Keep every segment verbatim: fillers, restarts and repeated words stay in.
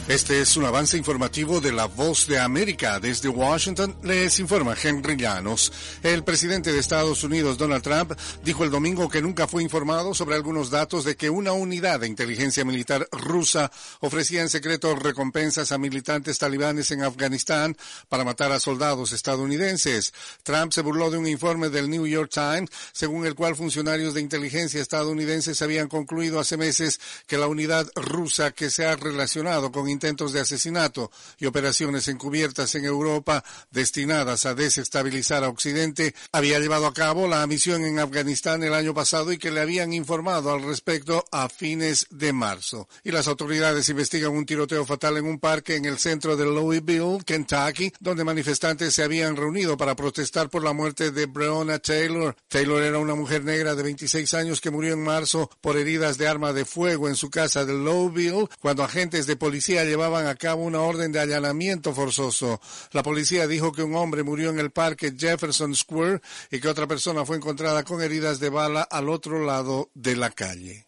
Este es un avance informativo de La Voz de América. Desde Washington les informa Henry Llanos. El presidente de Estados Unidos, Donald Trump, dijo el domingo que nunca fue informado sobre algunos datos de que una unidad de inteligencia militar rusa ofrecía en secreto recompensas a militantes talibanes en Afganistán para matar a soldados estadounidenses. Trump se burló de un informe del New York Times, según el cual funcionarios de inteligencia estadounidenses habían concluido hace meses que la unidad rusa que se ha relacionado con intentos de asesinato y operaciones encubiertas en Europa destinadas a desestabilizar a Occidente había llevado a cabo la misión en Afganistán el año pasado y que le habían informado al respecto a fines de marzo. Y las autoridades investigan un tiroteo fatal en un parque en el centro de Louisville, Kentucky, donde manifestantes se habían reunido para protestar por la muerte de Breonna Taylor. Taylor era una mujer negra de veintiséis años que murió en marzo por heridas de arma de fuego en su casa de Louisville cuando agentes de policía llevaban a cabo una orden de allanamiento forzoso. La policía dijo que un hombre murió en el parque Jefferson Square y que otra persona fue encontrada con heridas de bala al otro lado de la calle.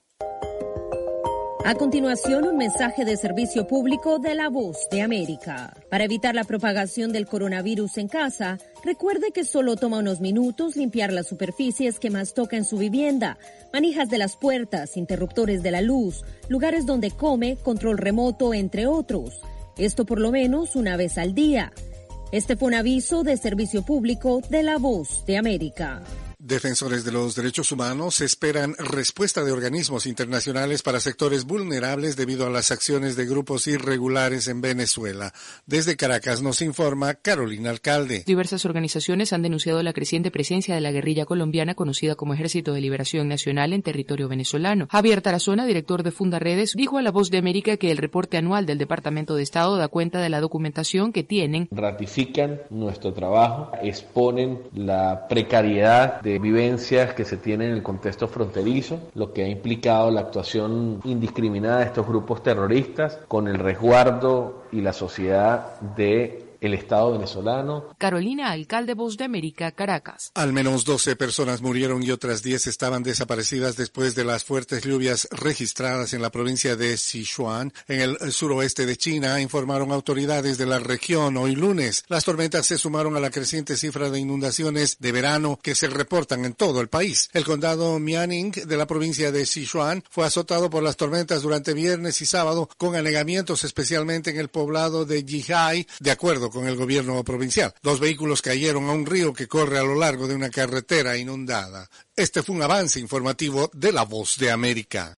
A continuación, un mensaje de servicio público de La Voz de América. Para evitar la propagación del coronavirus en casa, recuerde que solo toma unos minutos limpiar las superficies que más toca en su vivienda, manijas de las puertas, interruptores de la luz, lugares donde come, control remoto, entre otros. Esto por lo menos una vez al día. Este fue un aviso de servicio público de La Voz de América. Defensores de los derechos humanos esperan respuesta de organismos internacionales para sectores vulnerables debido a las acciones de grupos irregulares en Venezuela. Desde Caracas nos informa Carolina Alcalde. Diversas organizaciones han denunciado la creciente presencia de la guerrilla colombiana conocida como Ejército de Liberación Nacional en territorio venezolano. Javier Tarazona, director de Fundaredes, dijo a La Voz de América que el reporte anual del Departamento de Estado da cuenta de la documentación que tienen. Ratifican nuestro trabajo, exponen la precariedad de vivencias que se tienen en el contexto fronterizo, lo que ha implicado la actuación indiscriminada de estos grupos terroristas con el resguardo y la sociedad de el Estado venezolano. Carolina Alcalde, Voz de América, Caracas. Al menos doce personas murieron y otras diez estaban desaparecidas después de las fuertes lluvias registradas en la provincia de Sichuan, en el suroeste de China, informaron autoridades de la región hoy lunes. Las tormentas se sumaron a la creciente cifra de inundaciones de verano que se reportan en todo el país. El condado Mianing de la provincia de Sichuan fue azotado por las tormentas durante viernes y sábado, con anegamientos especialmente en el poblado de Yihai, de acuerdo con el gobierno provincial. Dos vehículos cayeron a un río que corre a lo largo de una carretera inundada. Este fue un avance informativo de La Voz de América.